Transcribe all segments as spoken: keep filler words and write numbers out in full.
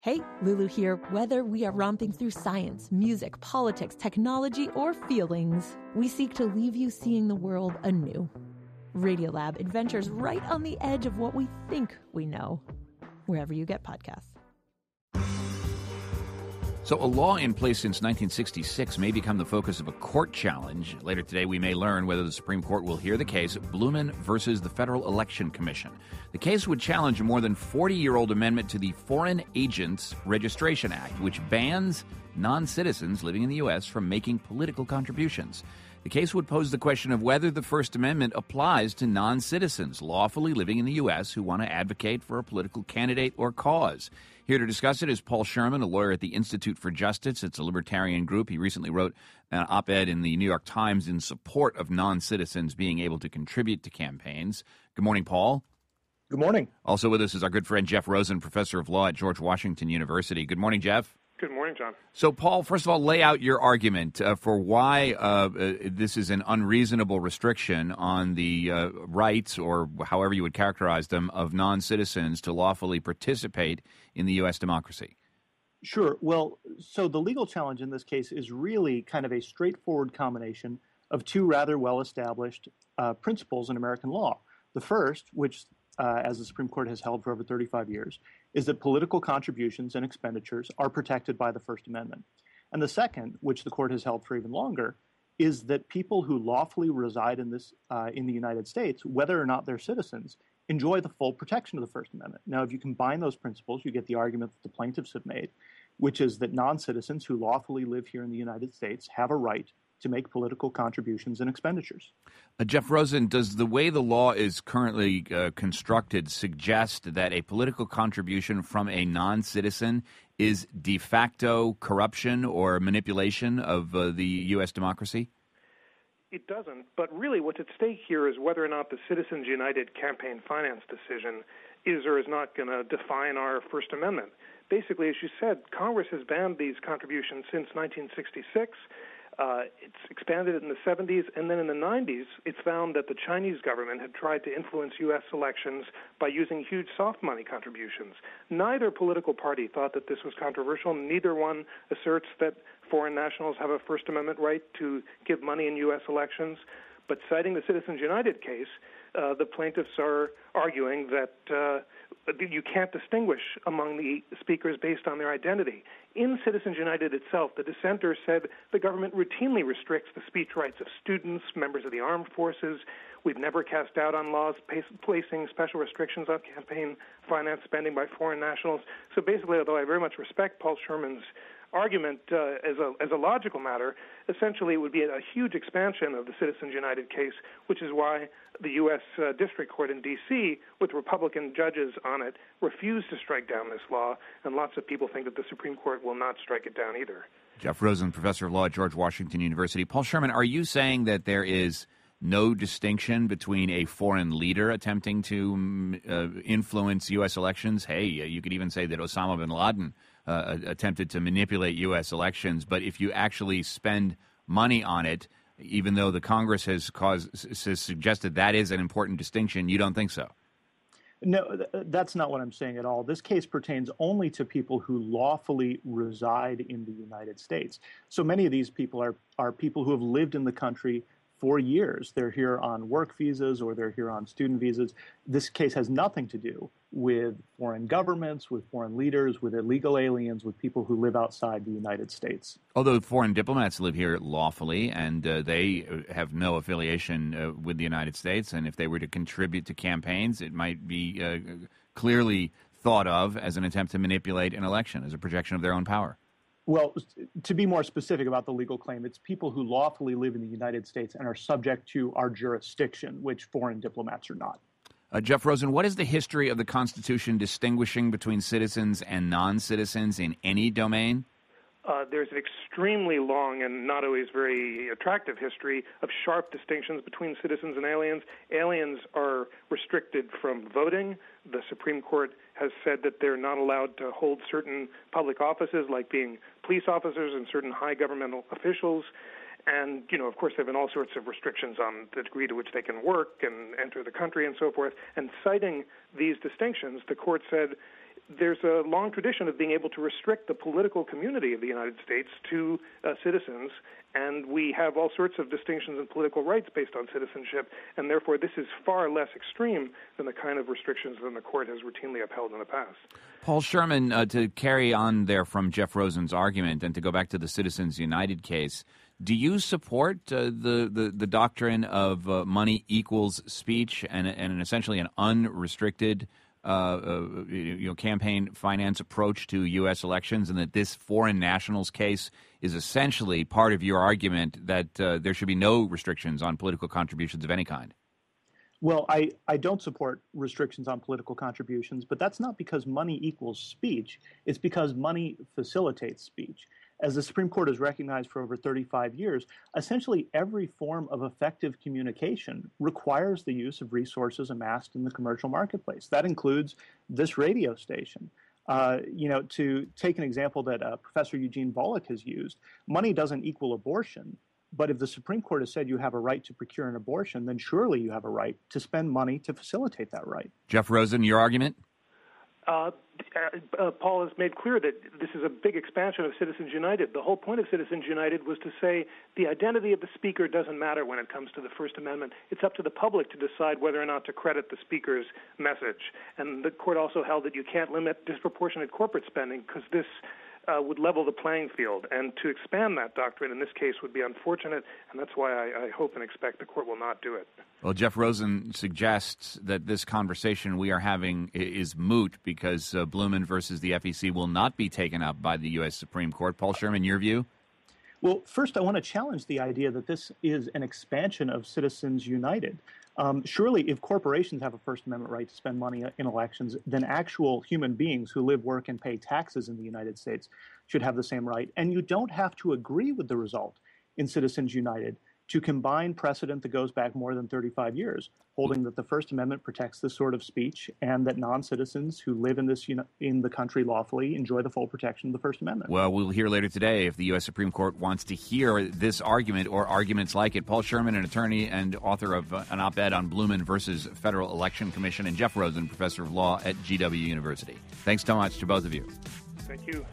Hey, Lulu here. Whether we are romping through science, music, politics, technology, or feelings, we seek to leave you seeing the world anew. Radiolab adventures right on the edge of what we think we know, wherever you get podcasts. So a law in place since nineteen sixty-six may become the focus of a court challenge. Later today, we may learn whether the Supreme Court will hear the case Blumen versus the Federal Election Commission. The case would challenge a more than forty-year-old amendment to the Foreign Agents Registration Act, which bans non-citizens living in the U S from making political contributions. The case would pose the question of whether the First Amendment applies to non-citizens lawfully living in the U S who want to advocate for a political candidate or cause. Here to discuss it is Paul Sherman, a lawyer at the Institute for Justice. It's a libertarian group. He recently wrote an op-ed in the New York Times in support of non-citizens being able to contribute to campaigns. Good morning, Paul. Good morning. Also with us is our good friend Jeff Rosen, professor of law at George Washington University. Good morning, Jeff. Good morning, John. So, Paul, first of all, lay out your argument uh, for why uh, uh, this is an unreasonable restriction on the uh, rights, or however you would characterize them, of non-citizens to lawfully participate in the U S democracy. Sure. Well, so the legal challenge in this case is really kind of a straightforward combination of two rather well-established uh, principles in American law. The first, which, uh, as the Supreme Court has held for over thirty-five years, is that political contributions and expenditures are protected by the First Amendment. And the second, which the court has held for even longer, is that people who lawfully reside in this uh, in the United States, whether or not they're citizens, enjoy the full protection of the First Amendment. Now, if you combine those principles, you get the argument that the plaintiffs have made, which is that non-citizens who lawfully live here in the United States have a right to make political contributions and expenditures. Uh, Jeff Rosen, does the way the law is currently uh, constructed suggest that a political contribution from a non-citizen is de facto corruption or manipulation of uh, the U S democracy? It doesn't, but really what's at stake here is whether or not the Citizens United campaign finance decision is or is not going to define our First Amendment. Basically, as you said, Congress has banned these contributions since nineteen sixty-six. Uh, it's expanded it in the seventies, and then in the nineties, it's found that the Chinese government had tried to influence U S elections by using huge soft money contributions. Neither political party thought that this was controversial. Neither one asserts that foreign nationals have a First Amendment right to give money in U S elections. But citing the Citizens United case, uh, the plaintiffs are arguing that uh, you can't distinguish among the speakers based on their identity. In Citizens United itself, the dissenters said the government routinely restricts the speech rights of students, members of the armed forces. We've never cast doubt on laws placing special restrictions on campaign finance spending by foreign nationals. So basically, although I very much respect Paul Sherman's argument uh, as a as a logical matter, essentially it would be a, a huge expansion of the Citizens United case, which is why the U S Uh, District Court in D C, with Republican judges on it, refused to strike down this law, and lots of people think that the Supreme Court will not strike it down either. Jeff Rosen, professor of law at George Washington University. Paul Sherman, are you saying that there is no distinction between a foreign leader attempting to uh, influence U S elections? Hey, you could even say that Osama bin Laden uh, attempted to manipulate U S elections, but if you actually spend money on it, even though the Congress has caused has suggested that is an important distinction, you don't think so? No, that's not what I'm saying at all. This case pertains only to people who lawfully reside in the United States. So many of these people are, are people who have lived in the country for years. They're here on work visas or they're here on student visas. This case has nothing to do with foreign governments, with foreign leaders, with illegal aliens, with people who live outside the United States. Although foreign diplomats live here lawfully, and uh, they have no affiliation uh, with the United States, and if they were to contribute to campaigns, it might be uh, clearly thought of as an attempt to manipulate an election, as a projection of their own power. Well, to be more specific about the legal claim, it's people who lawfully live in the United States and are subject to our jurisdiction, which foreign diplomats are not. Uh, Jeff Rosen, what is the history of the Constitution distinguishing between citizens and non-citizens in any domain? Uh, there's an extremely long and not always very attractive history of sharp distinctions between citizens and aliens. Aliens are restricted from voting. The Supreme Court has said that they're not allowed to hold certain public offices, like being police officers and certain high governmental officials. And, you know, of course, there have been all sorts of restrictions on the degree to which they can work and enter the country and so forth. And citing these distinctions, the court said there's a long tradition of being able to restrict the political community of the United States to uh, citizens, and we have all sorts of distinctions in political rights based on citizenship, and therefore this is far less extreme than the kind of restrictions that the court has routinely upheld in the past. Paul Sherman, uh, to carry on there from Jeff Rosen's argument and to go back to the Citizens United case, do you support uh, the, the, the doctrine of uh, money equals speech and, and essentially an unrestricted uh, uh, you know, campaign finance approach to U S elections, and that this foreign nationals case is essentially part of your argument that uh, there should be no restrictions on political contributions of any kind? Well, I, I don't support restrictions on political contributions, but that's not because money equals speech. It's because money facilitates speech. As the Supreme Court has recognized for over thirty-five years, essentially every form of effective communication requires the use of resources amassed in the commercial marketplace. That includes this radio station. Uh, you know, to take an example that uh, Professor Eugene Volokh has used, money doesn't equal abortion. But if the Supreme Court has said you have a right to procure an abortion, then surely you have a right to spend money to facilitate that right. Jeff Rosen, your argument? Uh, uh, Paul has made clear that this is a big expansion of Citizens United. The whole point of Citizens United was to say the identity of the speaker doesn't matter when it comes to the First Amendment. It's up to the public to decide whether or not to credit the speaker's message. And the court also held that you can't limit disproportionate corporate spending because this Uh, would level the playing field. And to expand that doctrine in this case would be unfortunate, and that's why I, I hope and expect the court will not do it. Well, Jeff Rosen suggests that this conversation we are having is moot because uh, Blumen versus the F E C will not be taken up by the U S Supreme Court. Paul Sherman, your view? Well, first, I want to challenge the idea that this is an expansion of Citizens United. Um, surely, if corporations have a First Amendment right to spend money in elections, then actual human beings who live, work, and pay taxes in the United States should have the same right. And you don't have to agree with the result in Citizens United to combine precedent that goes back more than thirty-five years, holding that the First Amendment protects this sort of speech and that non-citizens who live in this in the country lawfully enjoy the full protection of the First Amendment. Well, we'll hear later today if the U S Supreme Court wants to hear this argument or arguments like it. Paul Sherman, an attorney and author of uh, an op-ed on Blumen versus Federal Election Commission, and Jeff Rosen, professor of law at G W University. Thanks so much to both of you. Thank you.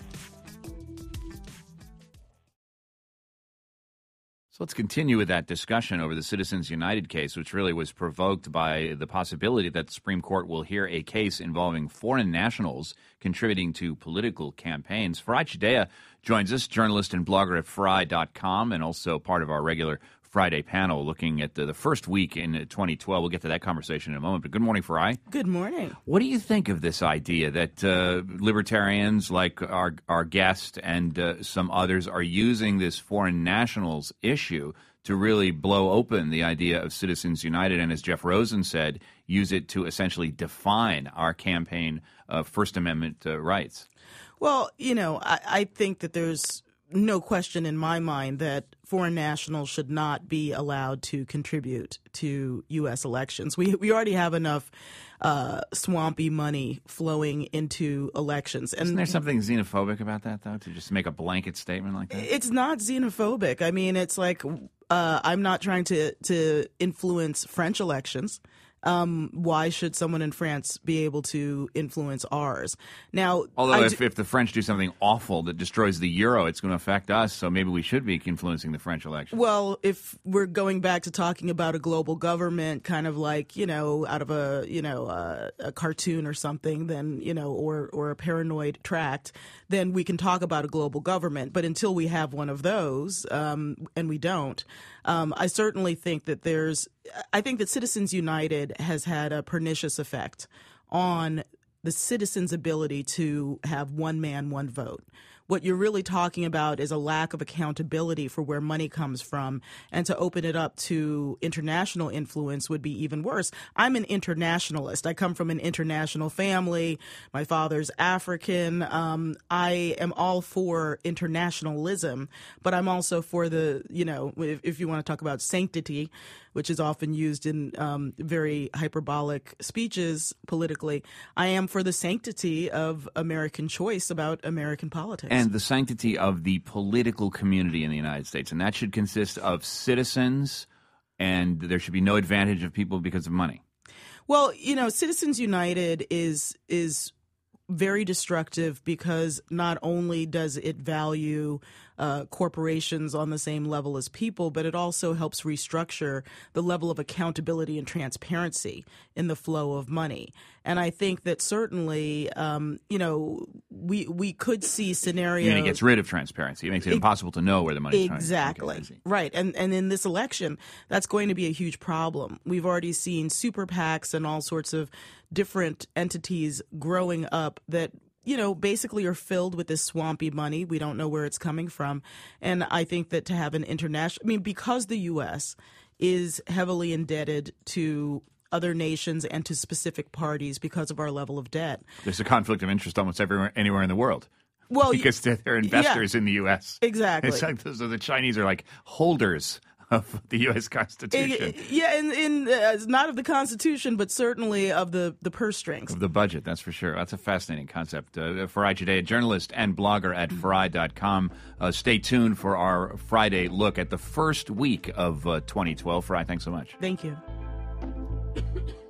So let's continue with that discussion over the Citizens United case, which really was provoked by the possibility that the Supreme Court will hear a case involving foreign nationals contributing to political campaigns. Farai Chideya joins us, journalist and blogger at farai dot com, and also part of our regular Friday panel looking at the, the first week in twenty twelve. We'll get to that conversation in a moment. But good morning, Farai. Good morning. What do you think of this idea that uh, libertarians like our, our guest and uh, some others are using this foreign nationals issue to really blow open the idea of Citizens United and, as Jeff Rosen said, use it to essentially define our campaign uh, First Amendment uh, rights? Well, you know, I, I think that there's no question in my mind that foreign nationals should not be allowed to contribute to U S elections. We we already have enough uh, swampy money flowing into elections. And isn't there something xenophobic about that, though, to just make a blanket statement like that? It's not xenophobic. I mean, it's like uh, I'm not trying to, to influence French elections. Um, why should someone in France be able to influence ours? Now, although if, d- if the French do something awful that destroys the euro, it's going to affect us. So maybe we should be influencing the French election. Well, if we're going back to talking about a global government, kind of like, you know, out of a, you know, uh, a cartoon or something, then, you know, or or a paranoid tract, then we can talk about a global government. But until we have one of those, um, and we don't, um, I certainly think that there's, I think that Citizens United has had a pernicious effect on the citizens' ability to have one man, one vote. What you're really talking about is a lack of accountability for where money comes from, and to open it up to international influence would be even worse. I'm an internationalist. I come from an international family. My father's African. Um, I am all for internationalism, but I'm also for the, you know, if, if you want to talk about sanctity, which is often used in um, very hyperbolic speeches politically, I am for the sanctity of American choice about American politics. And the sanctity of the political community in the United States. And that should consist of citizens, and there should be no advantage of people because of money. Well, you know, Citizens United is is very destructive because not only does it value uh, corporations on the same level as people, but it also helps restructure the level of accountability and transparency in the flow of money. And I think that certainly, um, you know, we we could see scenarios. I mean, it gets rid of transparency. It makes it, it impossible to know where the money's going. Exactly. Right. And and in this election, that's going to be a huge problem. We've already seen super PACs and all sorts of different entities growing up that, you know, basically are filled with this swampy money. We don't know where it's coming from. And I think that to have an international, I mean, because the U S is heavily indebted to other nations and to specific parties because of our level of debt. There's a conflict of interest almost everywhere, anywhere in the world. Well, because they're, they're investors yeah, in the U S. Exactly. It's like, so the Chinese are like holders of the U S Constitution. It, yeah, in, in uh, not of the Constitution, but certainly of the, the purse strings. Of the budget, that's for sure. That's a fascinating concept. Uh, Farai Judea, journalist and blogger at farai dot com. Uh, stay tuned for our Friday look at the first week of uh, twenty twelve. Farai, thanks so much. Thank you.